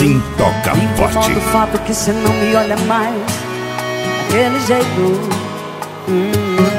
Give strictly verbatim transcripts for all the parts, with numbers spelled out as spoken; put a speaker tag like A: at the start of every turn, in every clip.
A: assim toca
B: me
A: forte.
B: incomoda o fato que cê não me olha mais daquele jeito. hum.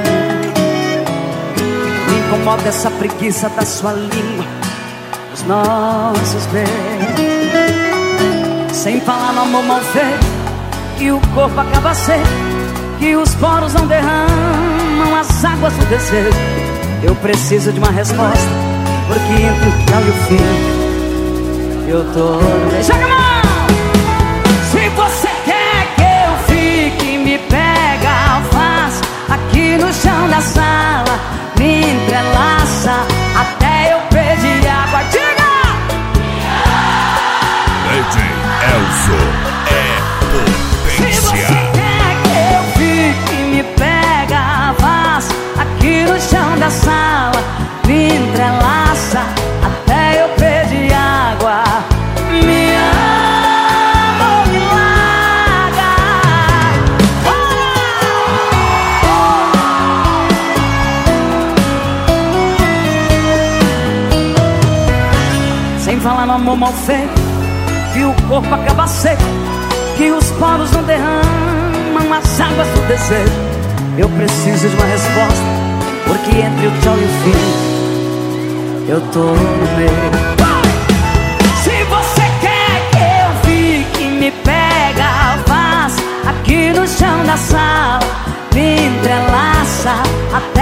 B: Me incomoda essa preguiça da sua língua, os nossos beijos. Sem falar no amor mal feito, que o corpo acaba seco, que os poros não derramam as águas do desejo. Eu preciso de uma resposta, porque entre o tchau e o fim eu tô no meio. Joga a mão! Se você quer que eu fique, me pega, faz aqui no chão da sala, me entrelaça até eu pedir água. Diga!
A: D J Elzo é
B: Se você
A: potência.
B: quer que eu fique, me pega, faz aqui no chão da sala, me entrelaça até eu pedir água. Me ama ou me larga. Sem falar no amor mal feito, que o corpo acaba seco, que os poros não derramam as águas do desejo. Eu preciso de uma resposta, porque entre o tchau e o fim eu tô no meio. Se você quer que eu fique, me pega, faz aqui no chão da sala, me entrelaça até